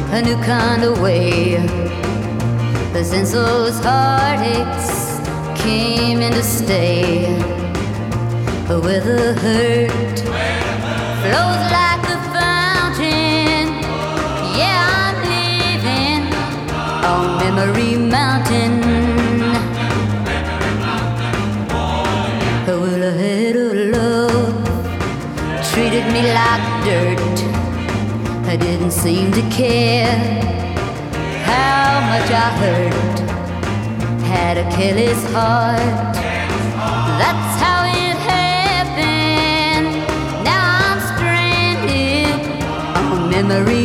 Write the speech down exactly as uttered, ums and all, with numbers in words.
a new kind of way. But since those heartaches came in to stay, but where the hurt flows like a fountain, yeah, I'm living on Memory Mountain. Well, I had a love treated me like dirt. I didn't seem to care how much I hurt. Had a careless heart, that's how it happened. Now I'm stranded on Memory